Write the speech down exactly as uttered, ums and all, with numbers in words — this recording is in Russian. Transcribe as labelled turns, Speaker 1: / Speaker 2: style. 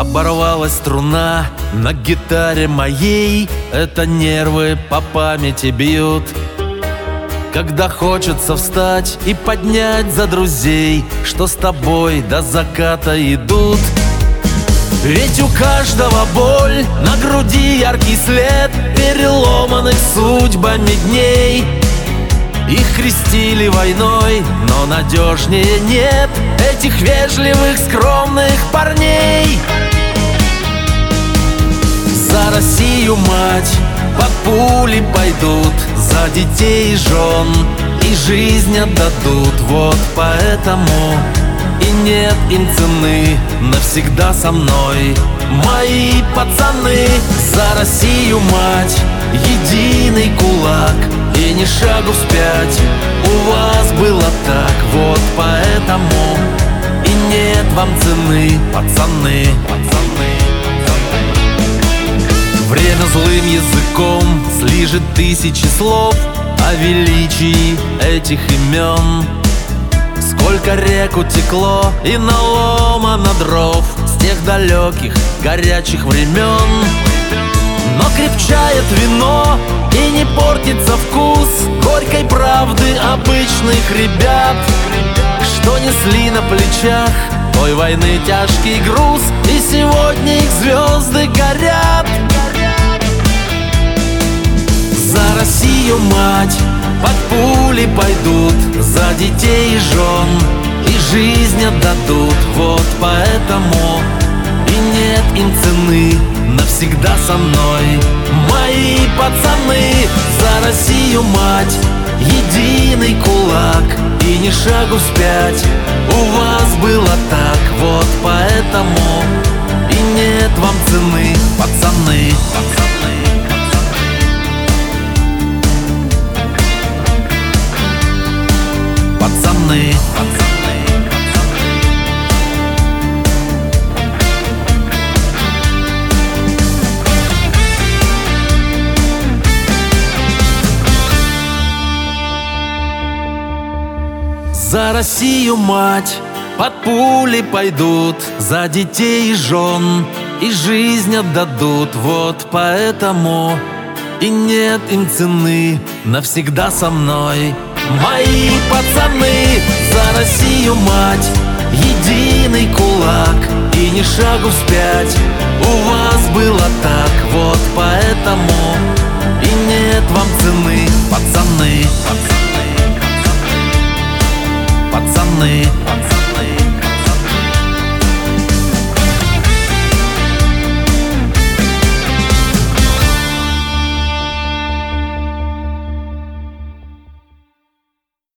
Speaker 1: Оборвалась струна на гитаре моей. Это нервы по памяти бьют, когда хочется встать и поднять за друзей, что с тобой до заката идут. Ведь у каждого боль, на груди яркий след переломанных судьбами дней. Их крестили войной, но надежнее нет этих вежливых, скромных парней. За Россию, мать, под пули пойдут, за детей и жен, и жизнь отдадут. Вот поэтому и нет им цены, навсегда со мной мои пацаны. За Россию, мать, единый кулак, и ни шагу вспять. У вас было так, вот поэтому и нет вам цены, пацаны, пацаны. Время злым языком слижет тысячи слов о величии этих имен. Сколько рек утекло и наломано дров с тех далеких горячих времен. Но крепчает вино и не портится вкус горькой правды обычных ребят, что несли на плечах той войны тяжкий груз, и сегодня их звезды горят. За Россию, мать, под пули пойдут, за детей и жен, и жизнь отдадут. Вот поэтому и нет им цены, навсегда со мной мои пацаны. За Россию, мать, единый кулак, и ни шагу вспять. У вас было так, вот поэтому и нет вам цены, пацаны, пацаны. Пацаны, пацаны, пацаны. За Россию, мать, под пули пойдут, за детей и жен, и жизнь отдадут. Вот поэтому и нет им цены, навсегда со мной мои пацаны. За Россию, мать, единый кулак, и ни шагу вспять. У вас было так, вот поэтому и нет вам цены, пацаны, пацаны, пацаны, пацаны.